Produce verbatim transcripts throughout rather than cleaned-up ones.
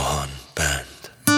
سوهان بند.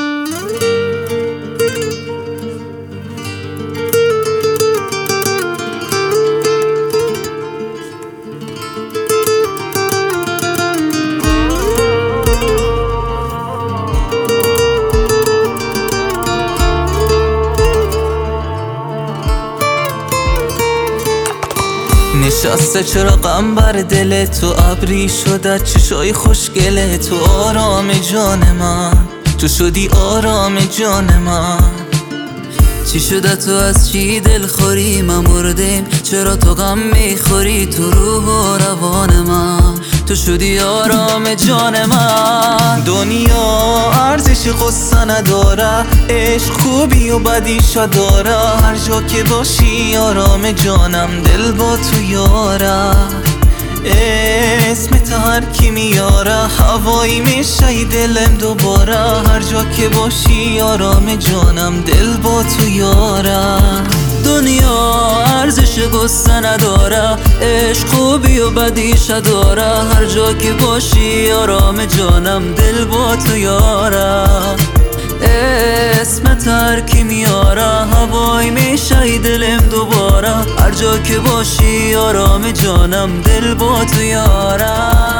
نشسته چرا غم بر دل تو، ابری شده چشای خوشگله تو. آرام جان من تو شدی، آرام جان من. چی شده تو از چی دلخوری؟ من مردیم چرا تو غم میخوری؟ تو روح و روان من تو شدی آرام جان من. دنیا ارزش قصه نداره، عشق خوبی و بدیش داره. هر جا که باشی آرام جانم، دل با تو یاره. اسمت هر کی میاره، هوایی میشه دلم دوباره. هر جا که باشی آرام جانم، دل با تو یاره. دنیا ارزش قصه نداره، عشق خوبی و بدیش داره. هر جا که باشی آرام جانم، دل با تو یاره. اسمت هر کی میاره، هوایی میشه دلم دوباره. هر جا که باشی آرام جانم، دل با تو یاره.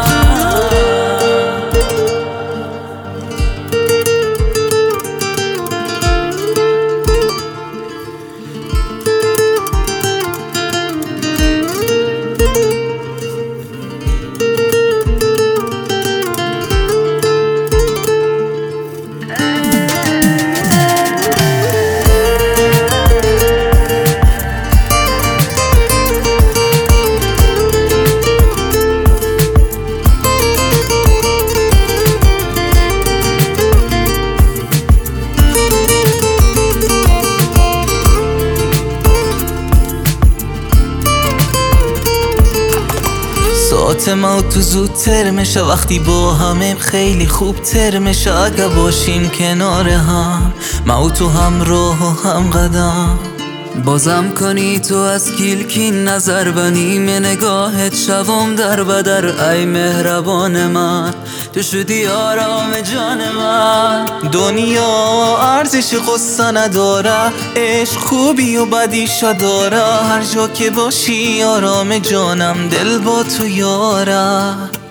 ساعت ما تو زودتر میشه، وقتی با همیم خیلی خوب تر میشه. اگه باشیم کنار هم، ما و تو هم راه و هم قدم. بازم کنی تو از کلکی نظر، بنیم نگاهت شوم در بدر. ای مهربان من تو شدی آرام جان من. دنیا ارزش قصه نداره، عشق خوبی و بدیش داره. هر جا که باشی آرام جانم، دل با تو یاره.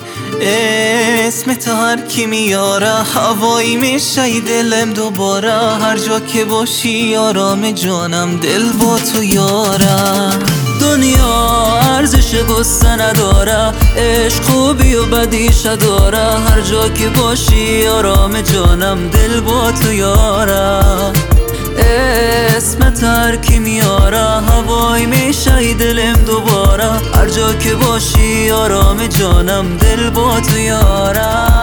اسمت هر کی میاره، هوایی میشه دلم دوباره. هر جا که باشی آرام جانم، دل با تو یاره. دنیا ارزش قصه نداره، عشق خوبی و بدیش داره. هر جا که باشی آرام جانم، دل با تو یاره. اسمت هر کی میاره، هوایی میشه دلم دوباره. هر جا که باشی آرام جانم، دل با تو یاره.